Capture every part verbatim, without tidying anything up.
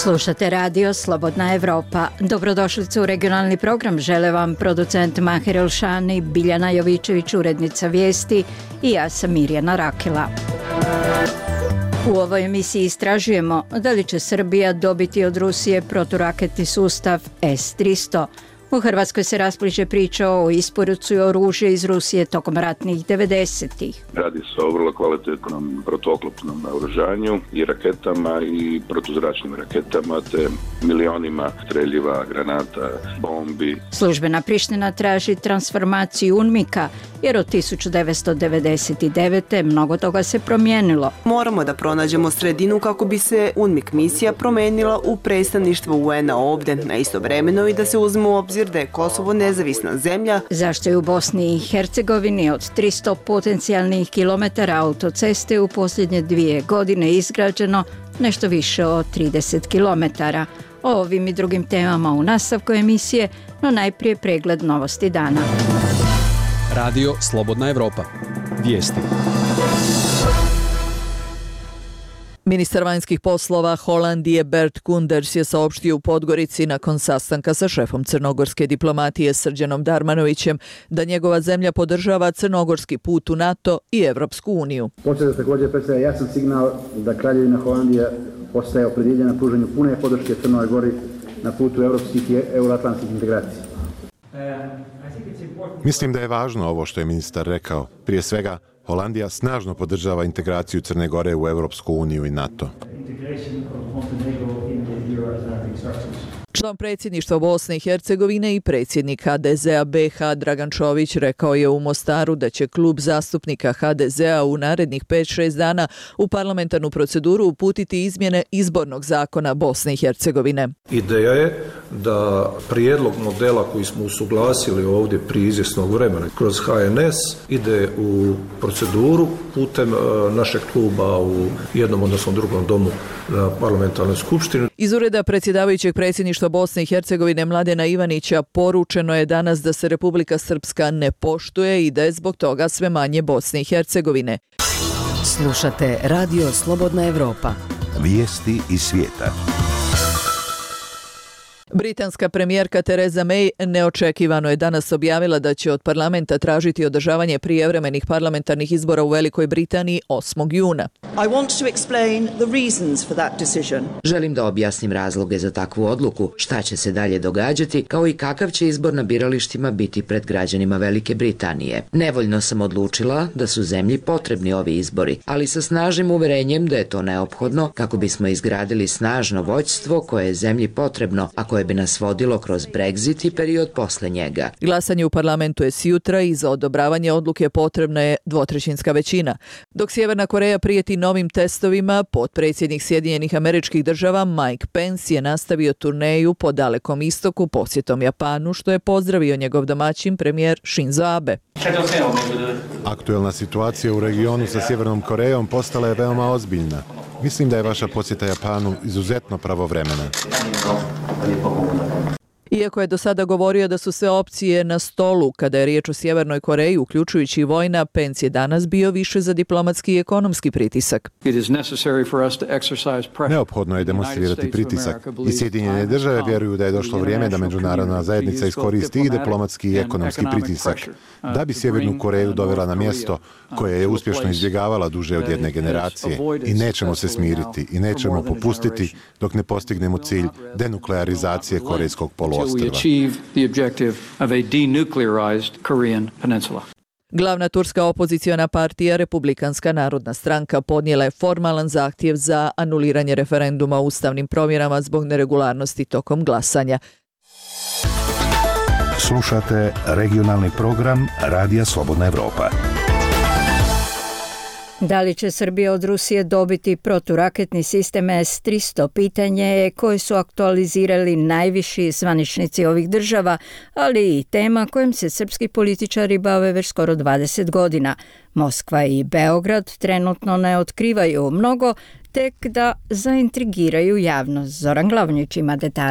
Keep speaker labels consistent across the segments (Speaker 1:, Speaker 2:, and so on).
Speaker 1: Slušate radio Slobodna Evropa. Dobrodošlicu u regionalni program. Žele vam producent Maher Elšani, Biljana Jovičević, urednica vijesti i ja sam Mirjana Rakela. U ovoj emisiji istražujemo da li će Srbija dobiti od Rusije proturaketni sustav S tristo. U Hrvatskoj se raspliće priča o isporuci oružja iz Rusije tokom ratnih devedesetih.
Speaker 2: Radi se o vrlo kvalitetnom protuoklopnom naoružanju i raketama i protuzračnim raketama te milionima streljiva, granata, bombi.
Speaker 1: Službena Priština traži transformaciju UNMIK-a jer od tisuću devetsto devedeset devete. mnogo toga se promijenilo.
Speaker 3: Moramo da pronađemo sredinu kako bi se UNMIK misija promenila u predstavništvo U N-a ovde, na istovremeno i da se uzme u obzir da je Kosovo nezavisna zemlja.
Speaker 1: Zašto je u Bosni i Hercegovini od tristo potencijalnih kilometara autoceste u posljednje dvije godine izgrađeno nešto više od trideset kilometara? O ovim i drugim temama u nastavku emisije, no najprije pregled novosti dana.
Speaker 4: Radio Slobodna Evropa. Vijesti.
Speaker 5: Ministar vanjskih poslova Holandije Bert Koenders je saopštio u Podgorici nakon sastanka sa šefom crnogorske diplomatije Srđanom Darmanovićem da njegova zemlja podržava crnogorski put u NATO i Evropsku uniju.
Speaker 6: Posljeda također predstavlja jasan signal da Kraljevina Holandija postaje opredjeljena pružanju pune podrške Crnoj Gori na putu evropskih i euroatlantskih integracija.
Speaker 7: Mislim da je važno ovo što je ministar rekao. Prije svega, Holandija snažno podržava integraciju Crne Gore u Evropsku uniju i NATO.
Speaker 5: Član predsjedništva Bosne i Hercegovine i predsjednik H D Z-a B H Dragan Čović rekao je u Mostaru da će klub zastupnika H D Z-a u narednih pet šest dana u parlamentarnu proceduru uputiti izmjene izbornog zakona Bosne i Hercegovine.
Speaker 8: Ideja je da prijedlog modela koji smo usuglasili ovdje prije izvjesnog vremena kroz H N S ide u proceduru putem našeg kluba u jednom odnosno drugom domu na parlamentarnoj skupštini.
Speaker 5: Iz ureda predsjedavajućeg predsjedništva Bosne i Hercegovine Mladena Ivanića poručeno je danas da se Republika Srpska ne poštuje i da je zbog toga sve manje Bosne i Hercegovine.
Speaker 9: Slušate Radio Slobodna Evropa.
Speaker 10: Vijesti iz svijeta.
Speaker 5: Britanska premijerka Theresa May neočekivano je danas objavila da će od parlamenta tražiti održavanje prijevremenih parlamentarnih izbora u Velikoj Britaniji osmog juna.
Speaker 11: I want to explain the reasons for that decision.
Speaker 9: Želim da objasnim razloge za takvu odluku, šta će se dalje događati, kao i kakav će izbor na biralištima biti pred građanima Velike Britanije. Nevoljno sam odlučila da su zemlji potrebni ovi izbori, ali sa snažnim uverenjem da je to neophodno kako bismo izgradili snažno vođstvo koje je zemlji potrebno, a koje bi nas vodilo kroz Brexit i period posle njega.
Speaker 5: Glasanje u parlamentu je sjutra i za odobravanje odluke potrebna je dvotrećinska većina. Dok Sjeverna Koreja prijeti novim testovima, potpredsjednik Sjedinjenih Američkih Država Mike Pence je nastavio turneju po Dalekom istoku posjetom Japanu, što je pozdravio njegov domaćin premijer Shinzo Abe.
Speaker 7: Aktuelna situacija u regionu sa Sjevernom Korejom postala je veoma ozbiljna. Mislim da je vaša posjeta Japanu izuzetno pravovremena.
Speaker 5: Iako je do sada govorio da su sve opcije na stolu kada je riječ o Sjevernoj Koreji, uključujući i vojna, Pence je danas bio više za diplomatski i ekonomski pritisak.
Speaker 7: Neophodno je demonstrirati pritisak i Sjedinjene države vjeruju da je došlo vrijeme da međunarodna zajednica iskoristi i diplomatski i ekonomski pritisak da bi Sjevernu Koreju dovela na mjesto koje je uspješno izbjegavala duže od jedne generacije i nećemo se smiriti i nećemo popustiti dok ne postignemo cilj denuklearizacije Korejskog poluostrva.
Speaker 5: Glavna turska opoziciona partija Republikanska narodna stranka podnijela je formalan zahtjev za anuliranje referenduma o ustavnim promjenama zbog neregularnosti tokom glasanja.
Speaker 10: Slušate regionalni program Radija Slobodna Evropa.
Speaker 1: Da li će Srbija od Rusije dobiti proturaketni sistem S tristo? Pitanje je koje su aktualizirali najviši zvaničnici ovih država, ali i tema kojom se srpski političari bave već skoro dvadeset godina. Moskva i Beograd trenutno ne otkrivaju mnogo, tek da zaintrigiraju javnost. Zoran Glavnić ima detalje.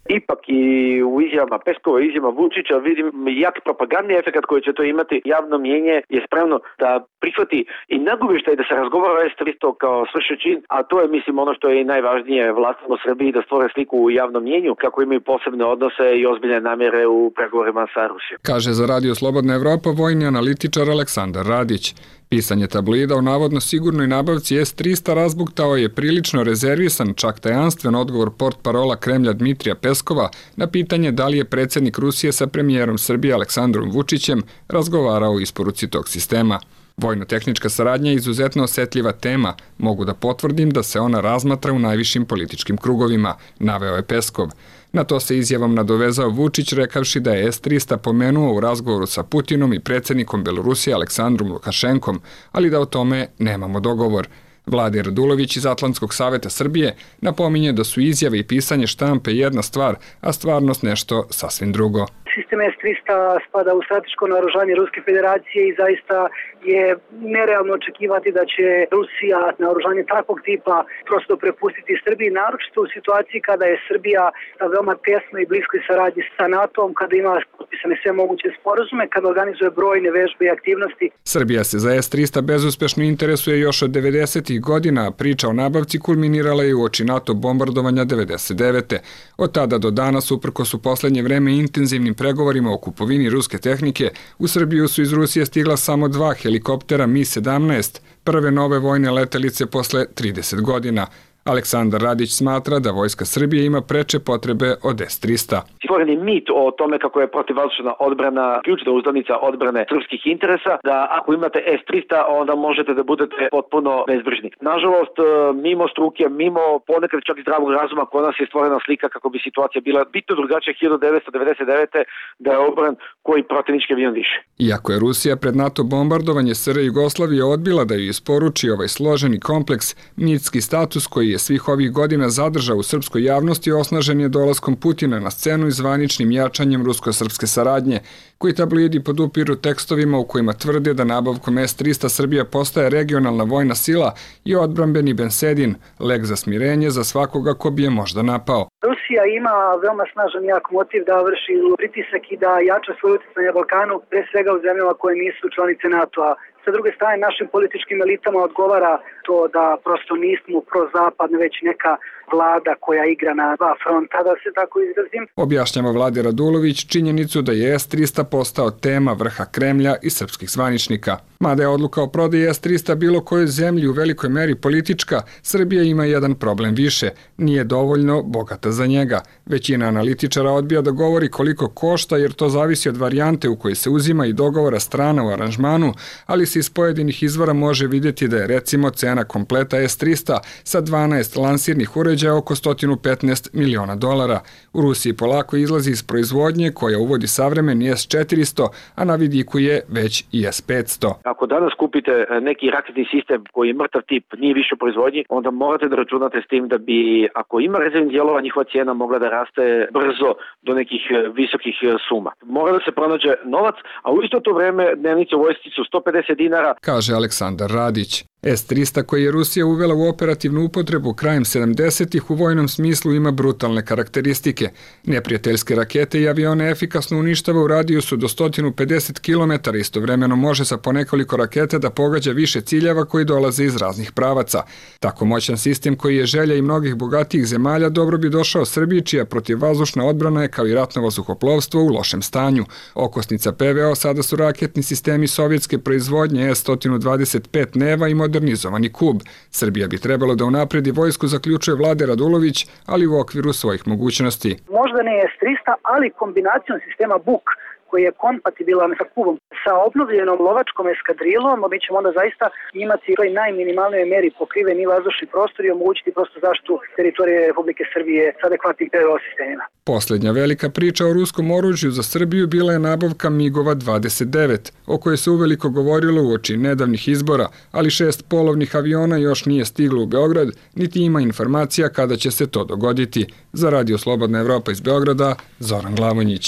Speaker 12: Ipak i u izjavama Peskova, izjavama Vučića vidim jak propagandni efekt koji će to imati. Javno mnjenje je spremno da prihvati i nagovještaj da se razgovara o es trista kao svršen čin, a to je mislim ono što je i najvažnije vlastima u Srbiji da stvore sliku u javnom mnjenju kako imaju posebne odnose i ozbiljne namjere u pregovorima sa Rusijom.
Speaker 13: Kaže za Radio Slobodna Evropa vojni analitičar Aleksandar Radić. Pisanje tabloida o navodno sigurnoj nabavci es trista razbuktao je prilično rezervisan, čak tajanstven odgovor portparola Kremlja Dmitrija Peskova na pitanje da li je predsjednik Rusije sa premijerom Srbije Aleksandrom Vučićem razgovarao o isporuci tog sistema. Vojno-tehnička saradnja je izuzetno osjetljiva tema, mogu da potvrdim da se ona razmatra u najvišim političkim krugovima, naveo je Peskov. Na to se izjavom nadovezao Vučić rekavši da je es trista pomenuo u razgovoru sa Putinom i predsjednikom Belorusije Aleksandrom Lukašenkom, ali da o tome nemamo dogovor. Vlade Radulović iz Atlantskog saveta Srbije napominje da su izjave i pisanje štampe jedna stvar, a stvarnost nešto sasvim drugo.
Speaker 14: Sistem es trista spada u strateško naoružanje Ruske federacije i zaista je nerealno očekivati da će Rusija naoružanje takvog tipa prosto prepustiti Srbiji, naročito u situaciji kada je Srbija veoma tesno i bliskoj saradnji sa NATO-om, kada ima potpisane sve moguće sporazume, kada organizuje brojne vežbe i aktivnosti.
Speaker 13: Srbija se za es trista bezuspešno interesuje još od devedesetih godina, a priča o nabavci kulminirala je u oči NATO bombardovanja devedeset devete. Od tada do danas, uprkos u poslednje vreme intenzivnim pregovorima o kupovini ruske tehnike, u Srbiju su iz Rusije stigla samo dva helikoptera Mi sedamnaest, prve nove vojne letelice posle trideset godina. Aleksandar Radić smatra da Vojska Srbije ima preče potrebe od es trista.
Speaker 12: Stvoren je mit o tome kako je protivvazdušna odbrana ključna uzdanica odbrane srpskih interesa, da ako imate es trista onda možete da budete potpuno bezbrižni. Nažalost, mimo struke, mimo ponekad čak i zdravog razuma kod nas je stvorena slika kako bi situacija bila bitno drugačija hiljadu devetsto devedeset devete da je obran koji protivnički avion više.
Speaker 13: Iako je Rusija pred NATO bombardovanje es er Jugoslavije odbila da ju isporuči ovaj složeni kompleks, mitski status koji je svih ovih godina zadržao u srpskoj javnosti osnažen je dolaskom Putina na scenu i zvaničnim jačanjem rusko-srpske saradnje, koji tabloidi podupiru tekstovima u kojima tvrde da nabavkom es trista Srbija postaje regionalna vojna sila i odbrambeni bensedin, lek za smirenje za svakoga ko bi je možda napao.
Speaker 14: Rusija ima veoma snažan jak motiv da vrši pritisak i da jača svoj utjecaj na Balkanu, pre svega u zemljama koje nisu članice NATO-a. Sa druge strane, našim političkim elitama odgovara to da prosto nismo prozapadne, već neka vlada koja igra na dva fronta, da se tako izrazim.
Speaker 13: Objašnjava Vlade Radulović činjenicu da je es trista postao tema vrha Kremlja i srpskih zvaničnika. Mada je odluka o prodaji es trista bilo kojoj zemlji u velikoj meri politička, Srbija ima jedan problem više. Nije dovoljno bogata za njega. Većina analitičara odbija da govori koliko košta jer to zavisi od varijante u kojoj se uzima i dogovora strana u aranžmanu, ali se iz pojedinih izvora može vidjeti da je recimo cena kompleta es trista sa dvanaest lansirnih uređaja oko sto petnaest miliona dolara. U Rusiji polako izlazi iz proizvodnje koja uvodi savremeni es četiristo, a na vidiku je već i es petsto.
Speaker 12: Ako danas kupite neki raketni sistem koji je mrtav tip, nije više u proizvodnji, onda morate da računate s tim da bi, ako ima rezervnih dijelova, njihova cijena mogla da raste brzo do nekih visokih suma. Mora da se pronađe novac, a u isto to vreme dnevnice u vojsci su sto pedeset dinara.
Speaker 13: Kaže Aleksandar Radić. es trista koji je Rusija uvela u operativnu upotrebu krajem sedamdesetih u vojnom smislu ima brutalne karakteristike. Neprijateljske rakete i avione efikasno uništava u radijusu do sto pedeset kilometara, istovremeno može sa ponekoliko raketa da pogađa više ciljeva koji dolaze iz raznih pravaca. Tako moćan sistem koji je želja i mnogih bogatijih zemalja dobro bi došao Srbiji, čija protivvazdušna odbrana je kao i ratno vazduhoplovstvo u lošem stanju. Okosnica pe ve o sada su raketni sistemi sovjetske proizvodnje es sto dvadeset pet Neva i modernizovani Kub. Srbija bi trebalo da unapredi vojsku, zaključuje Vlade Radulović, ali u okviru svojih mogućnosti.
Speaker 14: Možda ne es trista, ali kombinacijom sistema Buk koji je kompatibilan sa Kubom, sa obnovljenom lovačkom eskadrilom, mi ćemo onda zaista imati u toj najminimalnoj meri pokriveni vazdušni prostor i omogućiti prosto zaštitu teritorije Republike Srbije sa adekvatnim pe ve o sistemima.
Speaker 13: Posljednja velika priča o ruskom oružju za Srbiju bila je nabavka migova dvadeset devet, o kojoj se uveliko govorilo uoči nedavnih izbora, ali šest polovnih aviona još nije stiglo u Beograd, niti ima informacija kada će se to dogoditi. Za Radio Slobodna Evropa iz Beograda, Zoran Glavonjić.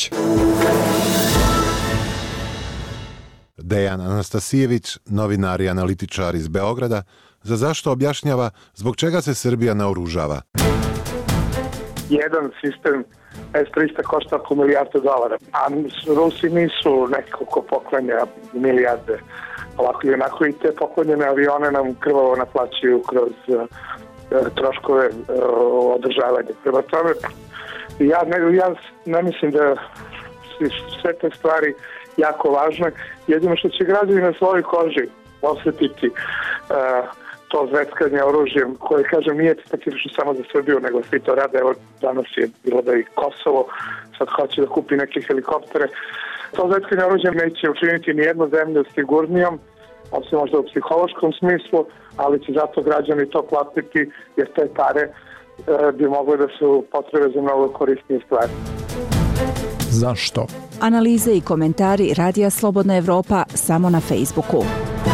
Speaker 7: Dejan Anastasijević, novinar i analitičar iz Beograda, za zašto objašnjava zbog čega se Srbija naoružava.
Speaker 15: Jedan sistem es trista košta oko milijarde dolara, a Rusi nisu neko ko poklanja milijarde ovako i onako, i te poklonjene avione nam krvavo naplaćuju kroz uh, troškove uh, održavanja. Prema tome, ja ne, ja ne mislim da sve te stvari jako važne. Jedino što će građani na svojoj koži osjetiti uh, to zveckanje oružjem, koje, kažem, nije specifično samo za Srbiju, nego svi to rade. Evo, danas je bilo da i Kosovo sad hoće da kupi neke helikoptere. To zveckanje oružjem neće učiniti ni jednu zemlju sigurnijom, osim možda u psihološkom smislu, ali će zato građani to platiti, jer te pare e, bi mogle da su potrebe za mnogo korisnije stvari.
Speaker 16: Zašto?
Speaker 17: Analize i komentari Radija Slobodna Evropa samo na Facebooku.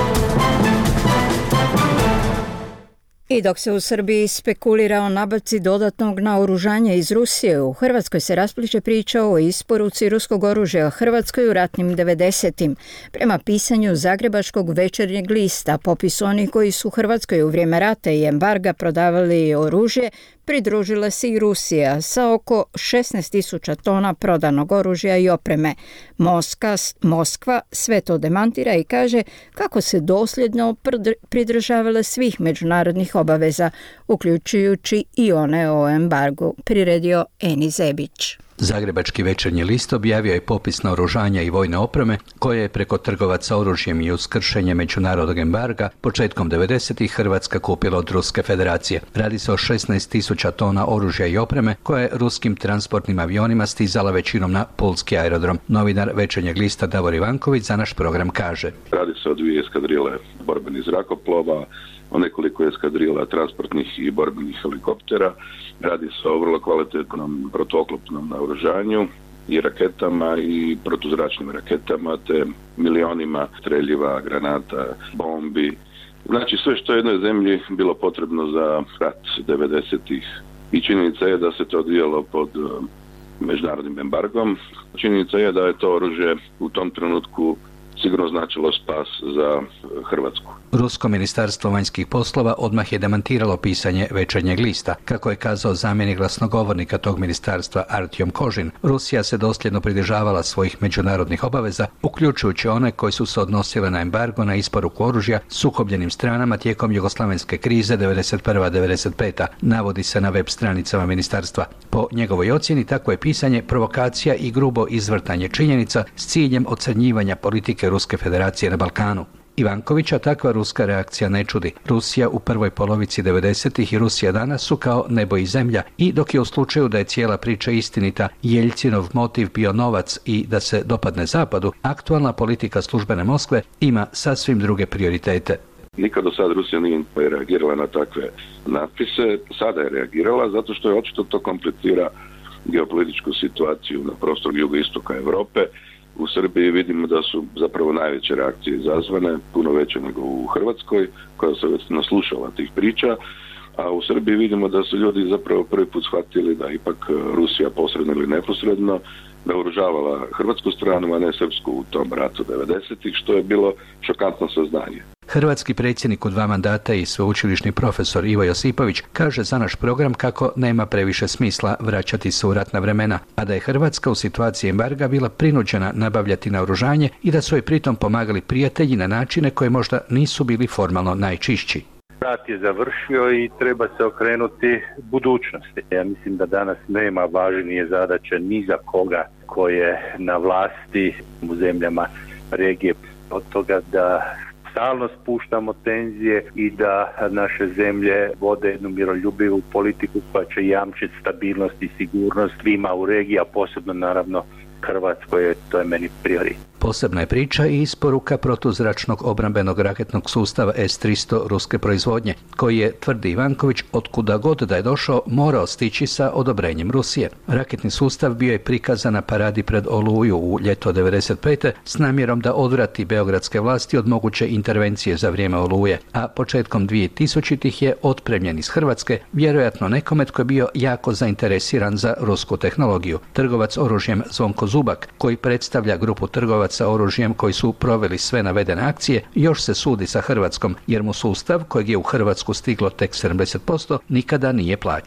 Speaker 1: I dok se u Srbiji spekulira o nabavci dodatnog naoružanja iz Rusije, u Hrvatskoj se raspliče priča o isporuci ruskog oružja Hrvatskoj u ratnim devedesetim. Prema pisanju Zagrebačkog večernjeg lista, popis onih koji su Hrvatskoj u vrijeme rata i embarga prodavali oružje, pridružila se i Rusija sa oko šesnaest tisuća tona prodanog oružja i opreme. Moskva, Moskva sve to demantira i kaže kako se dosljedno pridržavala svih međunarodnih obaveza, uključujući i one o embargu, priredio Eni Zebić.
Speaker 18: Zagrebački večernji list objavio je popis naoružanja i vojne opreme koje je preko trgovaca oružjem i uz kršenje međunarodnog embarga početkom devedesetih Hrvatska kupila od Ruske federacije. Radi se o šesnaest tisuća tona oružja i opreme koje je ruskim transportnim avionima stizala većinom na pulski aerodrom. Novinar večernjeg lista Davor Ivanković za naš program kaže:
Speaker 2: Radi se o dvije eskadrile borbenih zrakoplova, o nekoliko eskadrila transportnih i borbenih helikoptera. Radi se o vrlo kvalitetnom protuoklopnom naoružanju i raketama i protuzračnim raketama, te milionima streljiva, granata, bombi. Znači sve što je jednoj zemlji bilo potrebno za rat devedesetih. I činjenica je da se to odvijalo pod međunarodnim embargom. Činjenica je da je to oružje u tom trenutku sigurno značilo spas za Hrvatsku.
Speaker 18: Rusko ministarstvo vanjskih poslova odmah je demantiralo pisanje večernjeg lista. Kako je kazao zamjenik glasnogovornika tog ministarstva Artjom Kožin, Rusija se dosljedno pridržavala svojih međunarodnih obaveza, uključujući one koji su se odnosile na embargo na isporuku oružja sukobljenim stranama tijekom jugoslavenske krize devedeset prva devedeset peta, navodi se na web stranicama ministarstva. Po njegovoj ocjeni takvo je pisanje provokacija i grubo izvrtanje činjenica s ciljem ocrnjivanja politike Ruske federacije na Balkanu. Ivankovića takva ruska reakcija ne čudi. Rusija u prvoj polovici devedesetih i Rusija danas su kao nebo i zemlja, i dok je u slučaju da je cijela priča istinita Jeljcinov motiv bio novac i da se dopadne Zapadu, aktualna politika službene Moskve ima sasvim druge prioritete.
Speaker 2: Nikad do sad Rusija nije reagirala na takve natpise, sada je reagirala zato što je očito to komplicira geopolitičku situaciju na prostoru jugoistoka Europe. U Srbiji vidimo da su zapravo najveće reakcije izazvane, puno veće nego u Hrvatskoj, koja se već naslušala tih priča, a u Srbiji vidimo da su ljudi zapravo prvi put shvatili da ipak Rusija posredno ili neposredno naoružavala hrvatsku stranu, a ne srpsku u tom ratu devedesetih, što je bilo šokantno saznanje.
Speaker 18: Hrvatski predsjednik u dva mandata i sveučilišni profesor Ivo Josipović kaže za naš program kako nema previše smisla vraćati se u ratna vremena, a da je Hrvatska u situaciji embarga bila prinuđena nabavljati naoružanje i da su joj pritom pomagali prijatelji na načine koje možda nisu bili formalno najčišći.
Speaker 19: Rat je završio i treba se okrenuti budućnosti. Ja mislim da danas nema važnije zadaće ni za koga ko je na vlasti u zemljama regije od toga da stalno spuštamo tenzije i da naše zemlje vode jednu miroljubivu politiku koja će jamčiti stabilnost i sigurnost svima u regiji, a posebno naravno Hrvatskoj, to je meni prioritet.
Speaker 18: Posebna je priča i isporuka protuzračnog obrambenog raketnog sustava es tristo ruske proizvodnje, koji je, tvrdi Ivanković, otkuda god da je došao, morao stići sa odobrenjem Rusije. Raketni sustav bio je prikazan na paradi pred Oluju u ljeto devedeset pete s namjerom da odvrati beogradske vlasti od moguće intervencije za vrijeme Oluje, a početkom dvije tisućitih je otpremljen iz Hrvatske, vjerojatno nekome tko je bio jako zainteresiran za rusku tehnologiju. Trgovac oružjem Zvonko Zubak, koji predstavlja grupu trgovaca sa oružjem koji su proveli sve navedene akcije, još se sudi sa Hrvatskom, jer mu sustav, kojeg je u Hrvatsku stiglo tek sedamdeset posto, nikada nije plaćen.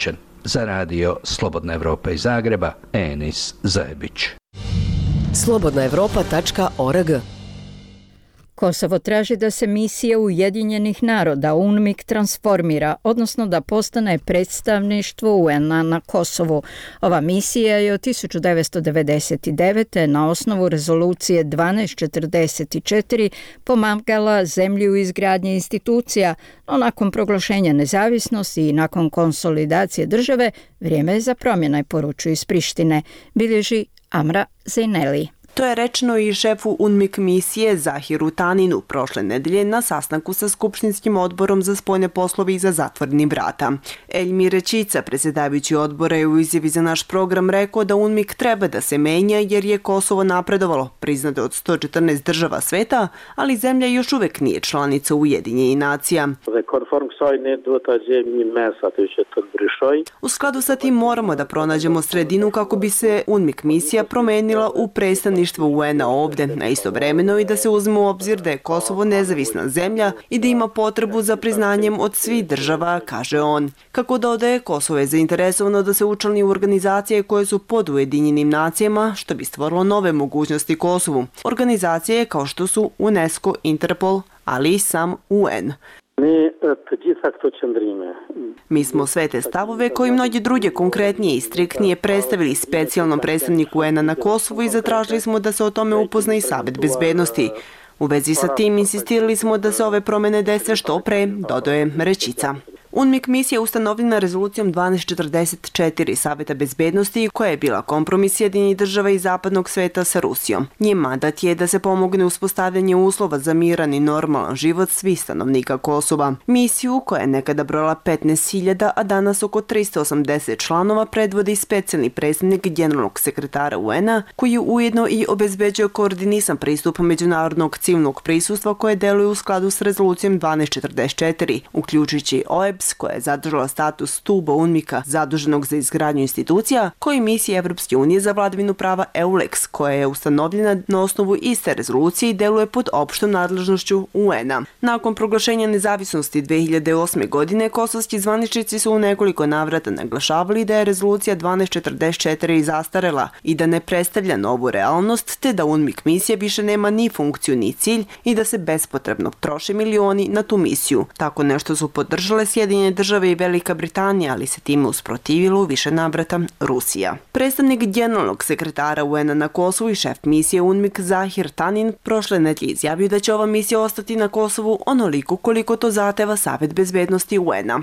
Speaker 18: Za radio Slobodna Evropa iz Zagreba, Enis Zajebić.
Speaker 20: slobodna evropa tačka org.
Speaker 1: Kosovo traži da se misija Ujedinjenih naroda U N M I K transformira, odnosno da postane predstavništvo U N A na Kosovu. Ova misija je od tisuću devetsto devedeset devete. na osnovu rezolucije dvanaest četrdeset četiri pomagala zemlji u izgradnji institucija, no nakon proglašenja nezavisnosti i nakon konsolidacije države, vrijeme je za promjene, poručuju iz Prištine, bilježi Amra Zejneli.
Speaker 3: To je rečeno i šefu U N M I K misije Zahiru Taninu prošle nedelje na sastanku sa Skupštinskim odborom za spoljne poslove iza zatvorenih vrata. Eljmir Rečica, predsjedavajući odbora, je u izjavi za naš program rekao da U N M I K treba da se menja jer je Kosovo napredovalo, priznato od sto četrnaest država sveta, ali zemlja još uvek nije članica Ujedinjenih nacija. U skladu sa tim moramo da pronađemo sredinu kako bi se U N M I K misija promenila u predstavništvo U N A ovde, na istovremeno i da se uzme u obzir da je Kosovo nezavisna zemlja i da ima potrebu za priznanjem od svih država, kaže on. Kako dodaje, Kosovo je zainteresovano da se učlani u organizacije koje su pod Ujedinjenim nacijama, što bi stvorilo nove mogućnosti Kosovu. Organizacije kao što su UNESCO, Interpol, ali i sam U N. Mi smo sve te stavove koji mnogi druge konkretnije i striktnije predstavili specijalnom predstavniku U N A na Kosovu i zatražili smo da se o tome upozna i Savet bezbednosti. U vezi sa tim insistirali smo da se ove promjene dese što pre, dodaje Rečica. U N M I K misija je ustanovljena rezolucijom dvanaest četrdeset četiri Saveta bezbednosti koja je bila kompromis Sjedinjenih država i zapadnog sveta sa Rusijom. Njen mandat je da se pomogne uspostavljanje uslova za miran i normalan život svih stanovnika Kosova. Misiju, koja je nekada brojala petnaest hiljada, a danas oko tristo osamdeset članova, predvodi specijalni predstavnik generalnog sekretara U N A, koji ujedno i obezbeđuje koordinisan pristup međunarodnog civilnog prisustva koje deluje u skladu s rezolucijom dvanaest četrdeset četiri, uključujući O E B S, koja je zadržala status stuba U N M I K-a zaduženog za izgradnju institucija, koji misija Evropske unije za vladavinu prava E U L E X, koja je ustanovljena na osnovu iste rezolucije i deluje pod opštom nadležnošću U N A. Nakon proglašenja nezavisnosti dve hiljade osme. godine, kosovski zvaničnici su u nekoliko navrata naglašavali da je rezolucija dvanaest četrdeset četiri zastarela i da ne predstavlja novu realnost, te da U N M I K misija više nema ni funkciju ni cilj i da se bespotrebno troše milioni na tu misiju. Tako nešto su podržale Sjedinjene države i Velika Britanija, ali se time usprotivilo u više navrata Rusija. Predstavnik generalnog sekretara U N A na Kosovu i šef misije U N M I K Zahir Tanin prošle nedelje izjavio da će ova misija ostati na Kosovu onoliko koliko to zahteva Savet bezbednosti U N A.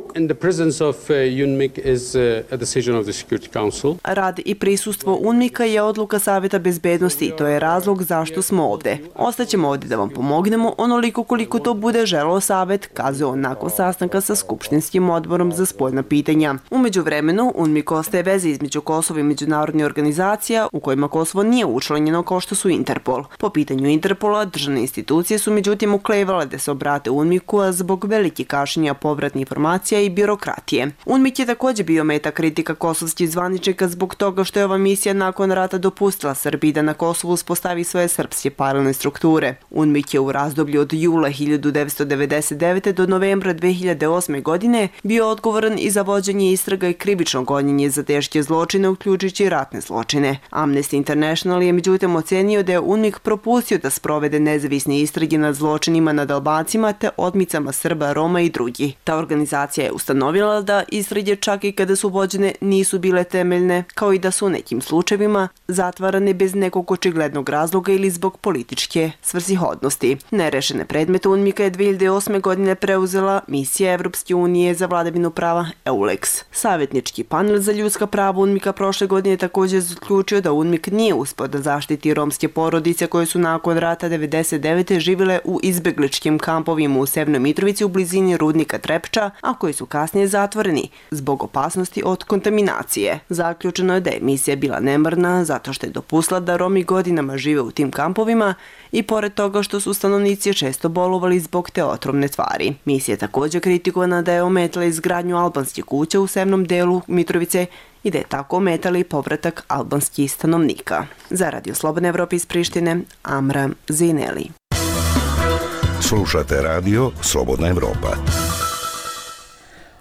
Speaker 3: Rad i prisustvo U N M I K-a je odluka Saveta bezbednosti i to je razlog zašto smo ovde. Ostaćemo ovde da vam pomognemo onoliko koliko to bude želeo Savet, kazao on nakon sastanka sa Skupštinskim odborom za spoljna pitanja. U međuvremenu, U N M I K ostaje veze između Kosova i međunarodnih organizacija u kojima Kosovo nije učlanjeno kao što su Interpol. Po pitanju Interpola, državne institucije su međutim uklevale da se obrate U N M I K-u zbog velike kašnjenja povratnih informacija i birokratije. U N M I K je također bio meta kritika kosovskih zvaničnika zbog toga što je ova misija nakon rata dopustila Srbiji da na Kosovu uspostavi svoje srpske paralelne strukture. U N M I K je u razdoblju od jula hiljadu devetsto devedeset devete. do novembra dve hiljade osme. godine bio odgovoran i za vođenje istraga i krivično gonjenje za teške zločine, uključujući ratne zločine. Amnesty International je međutim ocenio da je U N M I K propustio da sprovede nezavisne istrage nad zločinima nad Albancima te otmicama Srba, Roma i drugi. Ta organizacija je ustanovila da istrage, čak i kada su vođene, nisu bile temeljne, kao i da su u nekim slučajevima zatvarane bez nekog očiglednog razloga ili zbog političke svrsishodnosti. Nerešene predmete U N M I K je dve hiljade osme. godine preuzela misija Evropske unije za vladavinu prava E U L E X. Savjetnički panel za ljudska prava U N M I K-a prošle godine također zaključio da U N M I K nije uspeo da zaštiti romske porodice koje su nakon rata devedeset devete. živjele u izbegličkim kampovima u Severnoj Mitrovici u blizini rudnika Trepča, a koji su kasnije zatvoreni zbog opasnosti od kontaminacije. Zaključeno je da je misija bila nemarna zato što je dopustila da Romi godinama žive u tim kampovima i pored toga što su stanovnici često bolovali zbog te otrovne tvari. Misija je također kritikovana da je ometala izgradnju albanskih kuća u severnom delu Mitrovice i da je tako ometala i povratak albanskih stanovnika. Za Radio Slobodna Evropa iz Prištine, Amra Zejneli.
Speaker 10: Slušate Radio Slobodna Evropa.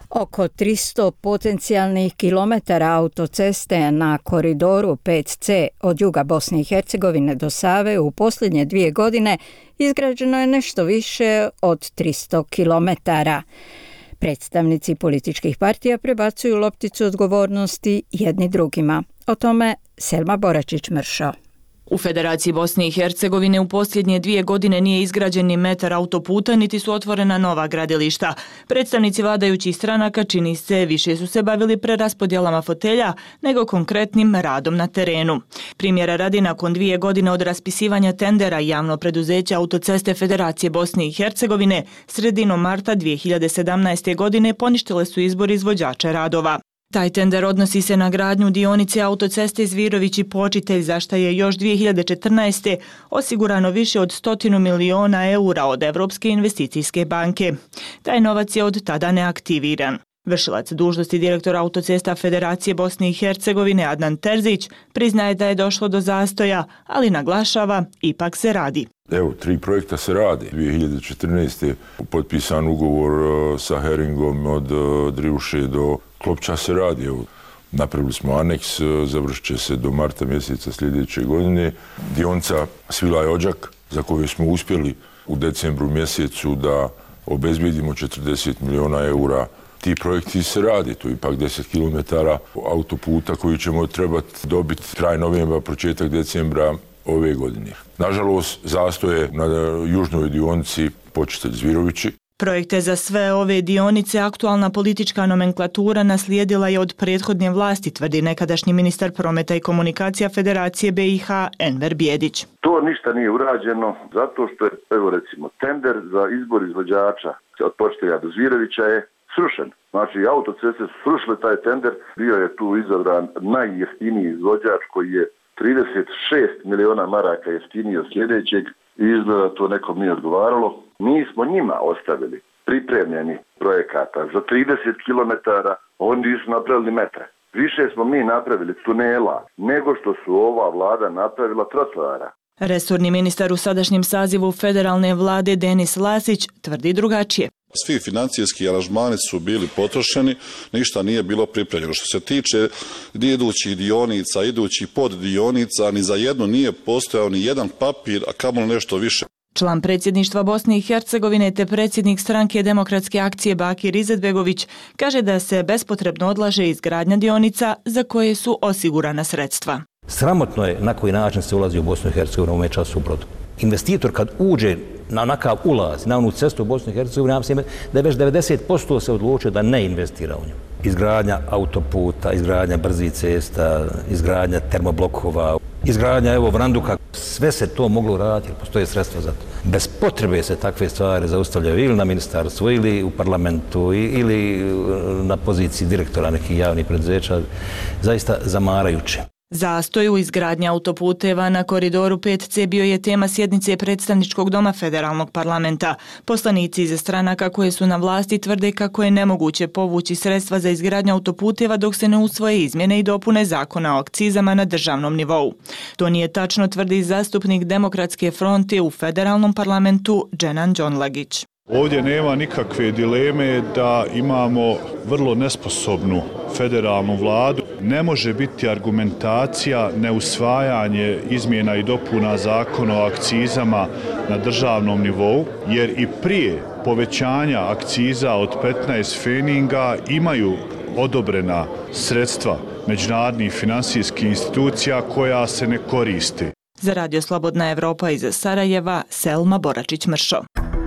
Speaker 1: Oko tristo potencijalnih kilometara autoceste na koridoru pet ce od juga Bosne i Hercegovine do Save u posljednje dvije godine izgrađeno je nešto više od tristo kilometara. Predstavnici političkih partija prebacuju lopticu odgovornosti jedni drugima. O tome Selma Boračić-Mršo.
Speaker 21: U Federaciji Bosne i Hercegovine u posljednje dvije godine nije izgrađen ni metar autoputa, niti su otvorena nova gradilišta. Predstavnici vladajućih stranaka, čini se, više su se bavili preraspodjelama fotelja nego konkretnim radom na terenu. Primjera radi, nakon dvije godine od raspisivanja tendera javno preduzeće Autoceste Federacije Bosne i Hercegovine, sredinom marta dvije hiljade sedamnaeste. godine poništile su izbor izvođača radova. Taj tender odnosi se na gradnju dionice autoceste Zvirović i Počitelj, za šta je još dvije hiljade četrnaeste. osigurano više od stotinu miliona eura od Evropske investicijske banke. Taj novac je od tada neaktiviran. Vršilac dužnosti direktora Autocesta Federacije Bosne i Hercegovine Adnan Terzić priznaje da je došlo do zastoja, ali naglašava, ipak se radi.
Speaker 22: Evo, tri projekta se radi. dvije hiljade četrnaeste. potpisan ugovor sa Heringom od Drivuše do Klopča se radi. Evo, napravili smo aneks, završit će se do marta mjeseca sljedeće godine. Dionica Svilaj-Odžak, za koju smo uspjeli u decembru mjesecu da obezbijedimo četrdeset miliona eura. Ti projekti se radi, to je ipak deset kilometara autoputa koji ćemo trebati dobiti kraj novembra, početak decembra ove godine. Nažalost, zastoje na južnoj dionici Počitelj Zvirovići.
Speaker 21: Projekte za sve ove dionice aktualna politička nomenklatura naslijedila je od prethodne vlasti, tvrdi nekadašnji ministar prometa i komunikacija Federacije be i ha Enver Bijedić.
Speaker 23: To ništa nije urađeno zato što je, evo recimo, tender za izbor izvođača od Počitelja do Zvirovića je srušen. Znači, autoceste su srušile taj tender, bio je tu izabran najjeftiniji izvođač koji je trideset šest miliona maraka jeftiniji od sljedećeg i izgleda to nekom nije odgovaralo. Mi smo njima ostavili pripremljeni projekata za trideset kilometara, oni nisu napravili metre. Više smo mi napravili tunela nego što su ova vlada napravila trotoara.
Speaker 21: Resorni ministar u sadašnjem sazivu federalne vlade Denis Lasić tvrdi drugačije.
Speaker 24: Svi financijski aranžmani su bili potrošeni, ništa nije bilo pripremljeno. Što se tiče idućih dionica, idućih poddionica, ni za jednu nije postojao ni jedan papir, a kamoli nešto više.
Speaker 21: Član predsjedništva Bosne i Hercegovine te predsjednik stranke Demokratske akcije Bakir Izetbegović kaže da se bespotrebno odlaže izgradnja dionica za koje su osigurana sredstva.
Speaker 25: Sramotno je na koji način se ulazi u Bosnu i Hercegovinu u ovome času u brodu. Investitor kad uđe na onakav ulaz, na onu cestu u Bosnu i Hercegovinu, ja mislim da je već devedeset posto se odlučio da ne investira u nju. Izgradnja autoputa, izgradnja brzih cesta, izgradnja termoblokova, izgradnja evo Vranduka, sve se to moglo raditi jer postoje sredstva za to. Bez potrebe se takve stvari zaustavljaju ili na ministarstvu ili u parlamentu ili na poziciji direktora nekih javnih preduzeća, zaista zamarajuće.
Speaker 21: Zastoj u izgradnji autoputeva na koridoru pet ce bio je tema sjednice predstavničkog doma federalnog parlamenta. Poslanici iz stranaka koje su na vlasti tvrde kako je nemoguće povući sredstva za izgradnju autoputeva dok se ne usvoje izmjene i dopune zakona o akcizama na državnom nivou. To nije tačno, tvrdi zastupnik Demokratske fronte u federalnom parlamentu Dženan Đonlagić.
Speaker 26: Ovdje nema nikakve dileme da imamo vrlo nesposobnu federalnu vladu. Ne može biti argumentacija neusvajanje izmjena i dopuna zakona o akcizama na državnom nivou, jer i prije povećanja akciza od petnaest feninga imaju odobrena sredstva međunarodnih financijskih institucija koja se ne koriste.
Speaker 21: Za Radio Slobodna Evropa iz Sarajeva, Selma Boračić-Mršo.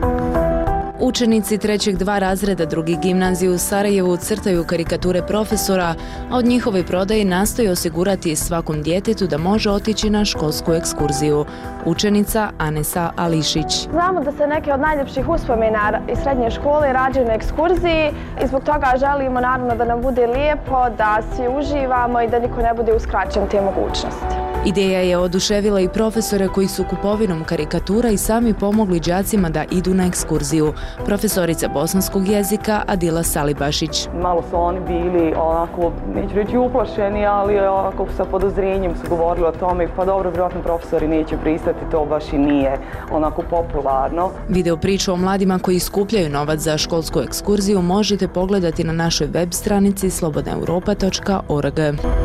Speaker 27: Učenici trećeg dva razreda drugi gimnazije u Sarajevu crtaju karikature profesora, a od njihove prodaje nastoji osigurati svakom djetetu da može otići na školsku ekskurziju. Učenica Anesa Ališić.
Speaker 28: Znamo da se neke od najljepših uspomena iz srednje škole rađaju na ekskurziji i zbog toga želimo naravno da nam bude lijepo, da svi uživamo i da niko ne bude uskraćen te mogućnosti.
Speaker 27: Ideja je oduševila i profesore koji su kupovinom karikatura i sami pomogli đacima da idu na ekskurziju. Profesorica bosanskog jezika Adila Salibašić.
Speaker 4: Malo su oni bili onako, neću reći uplašeni, ali onako sa podozrenjem su govorili o tome, pa dobro, vjerojatno profesori neće pristati, to baš i nije onako popularno.
Speaker 27: Video priču o mladima koji skupljaju novac za školsku ekskurziju možete pogledati na našoj web stranici slobodna europa tačka org.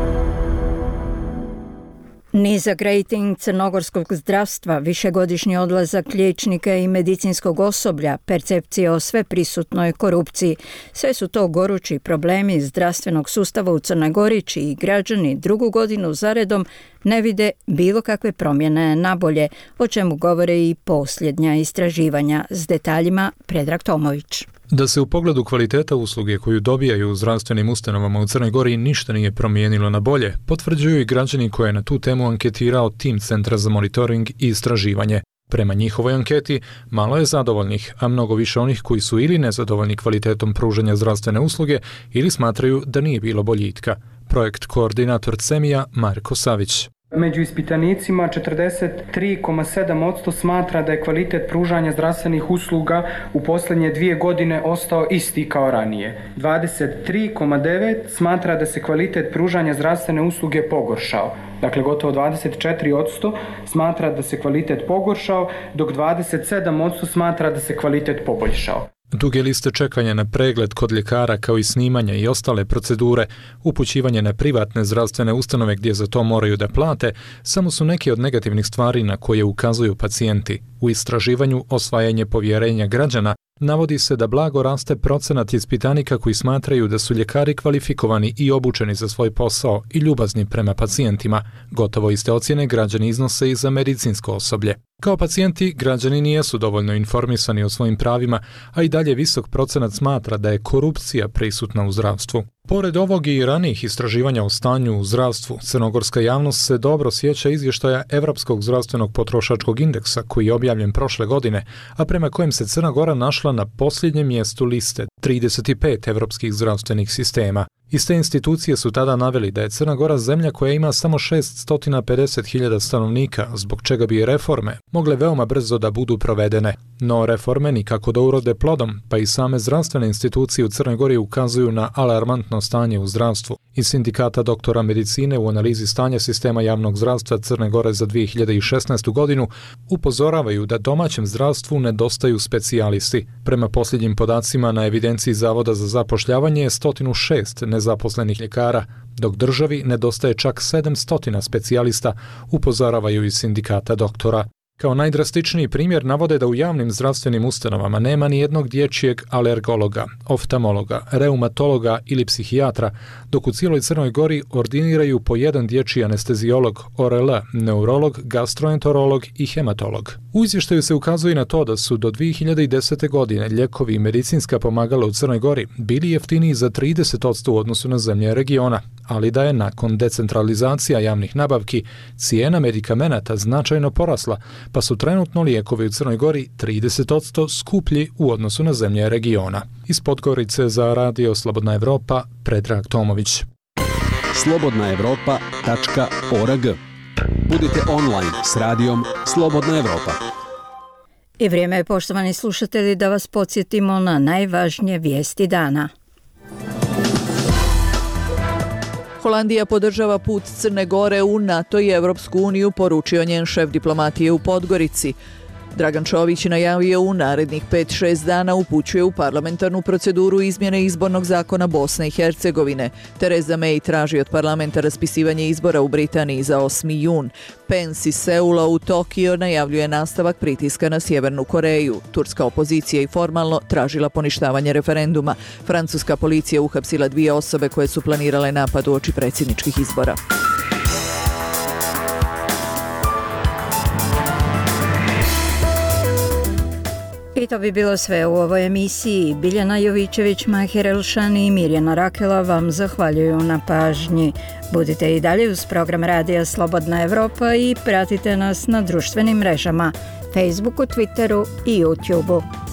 Speaker 1: Nizak rejting crnogorskog zdravstva, višegodišnji odlazak liječnika i medicinskog osoblja, percepcije o sveprisutnoj korupciji. Sve su to gorući problemi zdravstvenog sustava u Crnoj Gori, čiji građani drugu godinu zaredom ne vide bilo kakve promjene na bolje, o čemu govore i posljednja istraživanja. S detaljima Predrag Tomović.
Speaker 16: Da se u pogledu kvaliteta usluge koju dobijaju u zdravstvenim ustanovama u Crnoj Gori ništa nije promijenilo na bolje, potvrđuju i građani koje je na tu temu anketirao tim Centra za monitoring i istraživanje. Prema njihovoj anketi, malo je zadovoljnih, a mnogo više onih koji su ili nezadovoljni kvalitetom pružanja zdravstvene usluge ili smatraju da nije bilo boljitka. Projekt koordinator CEMIA Marko Savić.
Speaker 5: Među ispitanicima četrdeset tri zarez sedam posto smatra da je kvalitet pružanja zdravstvenih usluga u posljednje dvije godine ostao isti kao ranije. dvadeset tri zarez devet posto smatra da se kvalitet pružanja zdravstvene usluge pogoršao. Dakle, gotovo dvadeset četiri posto smatra da se kvalitet pogoršao, dok dvadeset sedam posto smatra da se kvalitet poboljšao.
Speaker 16: Duge liste čekanja na pregled kod ljekara kao i snimanje i ostale procedure, upućivanje na privatne zdravstvene ustanove gdje za to moraju da plate, samo su neke od negativnih stvari na koje ukazuju pacijenti. U istraživanju Osvajanje povjerenja građana navodi se da blago raste procenat ispitanika koji smatraju da su ljekari kvalifikovani i obučeni za svoj posao i ljubazni prema pacijentima. Gotovo iste ocjene građani iznose i za medicinsko osoblje. Kao pacijenti, građani nijesu dovoljno informisani o svojim pravima, a i dalje visok procenat smatra da je korupcija prisutna u zdravstvu. Pored ovog i ranijih istraživanja o stanju u zdravstvu, crnogorska javnost se dobro sjeća izvještaja Evropskog zdravstvenog potrošačkog indeksa koji je objavljen prošle godine, a prema kojem se Crna Gora našla na posljednjem mjestu liste trideset pet evropskih zdravstvenih sistema. Iste institucije su tada naveli da je Crna Gora zemlja koja ima samo šessto pedeset hiljada stanovnika, zbog čega bi reforme mogle veoma brzo da budu provedene. No reforme nikako da urode plodom, pa i same zdravstvene institucije u Crnoj Gori ukazuju na alarmantno stanje u zdravstvu. Iz Sindikata doktora medicine u analizi stanja sistema javnog zdravstva Crne Gore za dvije hiljade šesnaestu godinu upozoravaju da domaćem zdravstvu nedostaju specijalisti. Prema posljednjim podacima na evidenciji Zavoda za zapošljavanje je sto šest nezaposlenih ljekara, dok državi nedostaje čak sedamsto specijalista, upozoravaju iz Sindikata doktora. Kao najdrastičniji primjer navode da u javnim zdravstvenim ustanovama nema ni jednog dječjeg alergologa, oftalmologa, reumatologa ili psihijatra, dok u cijeloj Crnoj Gori ordiniraju po jedan dječji anesteziolog, O R L, neurolog, gastroenterolog i hematolog. U izvještaju se ukazuje na to da su do dvije hiljade desete. godine lijekovi i medicinska pomagala u Crnoj Gori bili jeftiniji za trideset posto u odnosu na zemlje regiona, ali da je nakon decentralizacija javnih nabavki cijena medikamenata značajno porasla, pa su trenutno lijekovi u Crnoj Gori trideset posto skuplji u odnosu na zemlje regiona. Iz Podgorice za Radio Slobodna Evropa, Predrag Tomović.
Speaker 6: slobodna evropa tačka org. Budite online s radijom Slobodna Evropa.
Speaker 1: I vrijeme je, poštovani slušatelji, da vas podsjetimo na najvažnije vijesti dana.
Speaker 8: Holandija podržava put Crne Gore u NATO i Evropsku uniju, poručio njen šef diplomatije u Podgorici. Dragan Čović najavio u narednih pet šest dana upućuje u parlamentarnu proceduru izmjene izbornog zakona Bosne i Hercegovine. Theresa May traži od parlamenta raspisivanje izbora u Britaniji za osmi jun. Pence iz Seula u Tokio najavljuje nastavak pritiska na Sjevernu Koreju. Turska opozicija i formalno tražila poništavanje referenduma. Francuska policija uhapsila dvije osobe koje su planirale napad uoči predsjedničkih izbora.
Speaker 1: I to bi bilo sve u ovoj emisiji. Biljana Jovićević, Mahir Elšani i Mirjana Rakela vam zahvaljuju na pažnji. Budite i dalje uz program Radija Slobodna Evropa i pratite nas na društvenim mrežama, Facebooku, Twitteru i YouTubeu.